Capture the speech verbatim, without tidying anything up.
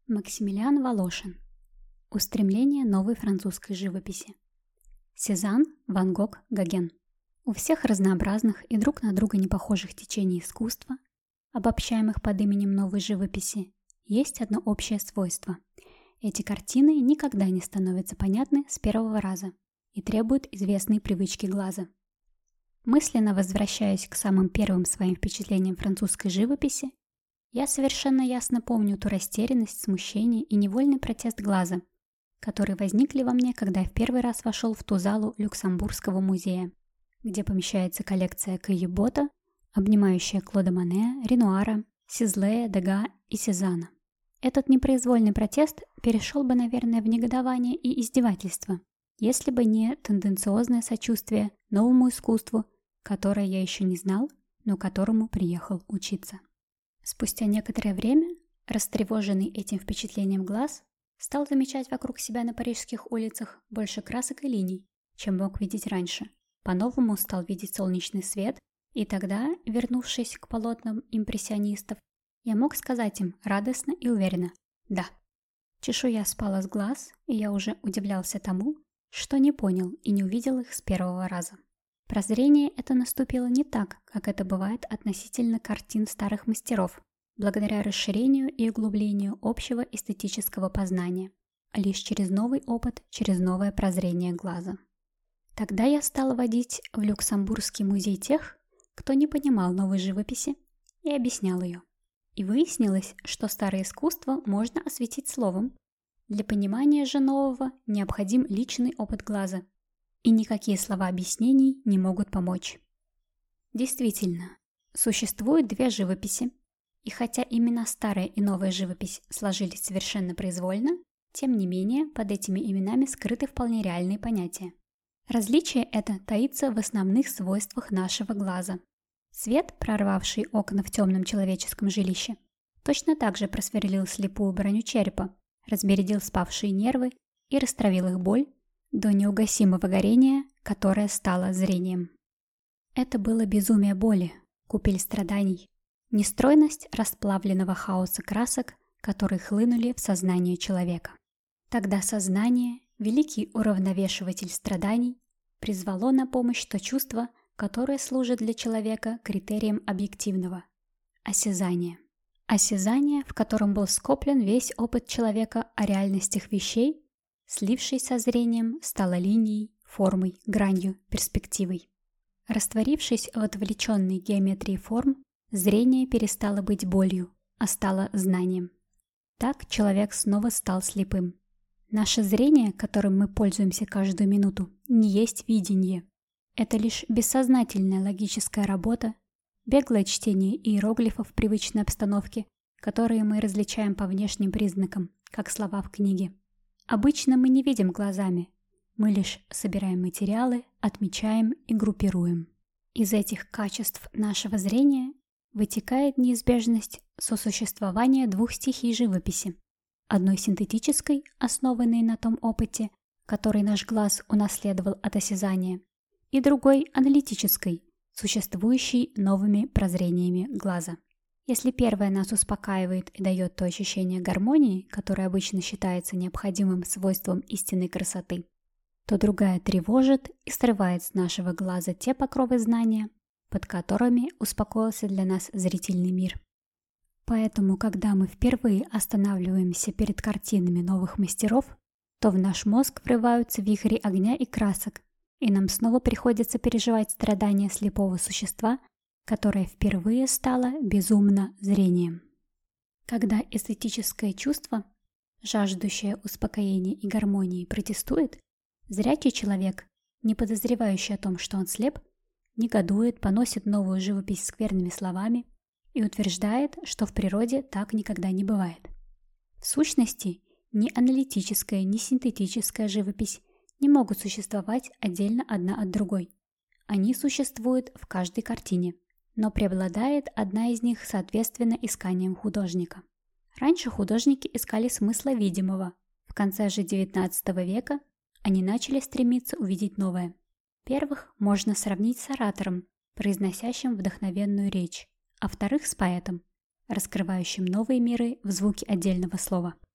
Максимилиан Волошин. Устремление новой французской живописи. Сезанн, Ван Гог, Гоген. У всех разнообразных и друг на друга непохожих течений искусства, обобщаемых под именем новой живописи, есть одно общее свойство. Эти картины никогда не становятся понятны с первого раза и требуют известной привычки глаза. Мысленно возвращаясь к самым первым своим впечатлениям французской живописи, я совершенно ясно помню ту растерянность, смущение и невольный протест глаза, которые возникли во мне, когда я в первый раз вошел в ту залу Люксембургского музея, где помещается коллекция Кайебота, обнимающая Клода Моне, Ренуара, Сизлея, Дега и Сезанна. Этот непроизвольный протест перешел бы, наверное, в негодование и издевательство, если бы не тенденциозное сочувствие новому искусству, которое я еще не знал, но которому приехал учиться. Спустя некоторое время, растревоженный этим впечатлением глаз, стал замечать вокруг себя на парижских улицах больше красок и линий, чем мог видеть раньше. По-новому стал видеть солнечный свет, и тогда, вернувшись к полотнам импрессионистов, я мог сказать им радостно и уверенно «да». Чешуя спала с глаз, и я уже удивлялся тому, что не понял и не увидел их с первого раза. Прозрение это наступило не так, как это бывает относительно картин старых мастеров, благодаря расширению и углублению общего эстетического познания, а лишь через новый опыт, через новое прозрение глаза. Тогда я стал водить в Люксембургский музей тех, кто не понимал новой живописи, и объяснял ее. И выяснилось, что старое искусство можно осветить словом. Для понимания же нового необходим личный опыт глаза, и никакие слова объяснений не могут помочь. Действительно, существуют две живописи, и хотя имена старая и новая живопись сложились совершенно произвольно, тем не менее под этими именами скрыты вполне реальные понятия. Различие это таится в основных свойствах нашего глаза. Свет, прорвавший окна в темном человеческом жилище, точно так же просверлил слепую броню черепа, разбередил спавшие нервы и растравил их боль до неугасимого горения, которое стало зрением. Это было безумие боли, купель страданий, нестройность расплавленного хаоса красок, которые хлынули в сознание человека. Тогда сознание, великий уравновешиватель страданий, призвало на помощь то чувство, которое служит для человека критерием объективного – осязание. Осязание, в котором был скоплен весь опыт человека о реальностях вещей, слившись со зрением, стало линией, формой, гранью, перспективой. Растворившись в отвлеченной геометрии форм, зрение перестало быть болью, а стало знанием. Так человек снова стал слепым. Наше зрение, которым мы пользуемся каждую минуту, не есть видение. Это лишь бессознательная логическая работа, беглое чтение иероглифов в привычной обстановке, которые мы различаем по внешним признакам, как слова в книге. Обычно мы не видим глазами, мы лишь собираем материалы, отмечаем и группируем. Из этих качеств нашего зрения вытекает неизбежность сосуществования двух стихий живописи. Одной синтетической, основанной на том опыте, который наш глаз унаследовал от осязания, и другой аналитической, существующей новыми прозрениями глаза. Если первое нас успокаивает и дает то ощущение гармонии, которое обычно считается необходимым свойством истинной красоты, то другая тревожит и срывает с нашего глаза те покровы знания, под которыми успокоился для нас зрительный мир. Поэтому, когда мы впервые останавливаемся перед картинами новых мастеров, то в наш мозг врываются вихри огня и красок, и нам снова приходится переживать страдания слепого существа, которое впервые стало безумно зрением. Когда эстетическое чувство, жаждущее успокоения и гармонии, протестует, зрячий человек, не подозревающий о том, что он слеп, негодует, поносит новую живопись скверными словами и утверждает, что в природе так никогда не бывает. В сущности, ни аналитическая, ни синтетическая живопись не могут существовать отдельно одна от другой. Они существуют в каждой картине, но преобладает одна из них соответственно исканиям художника. Раньше художники искали смысла видимого, в конце же девятнадцатого века они начали стремиться увидеть новое. Первых можно сравнить с оратором, произносящим вдохновенную речь, а вторых с поэтом, раскрывающим новые миры в звуке отдельного слова.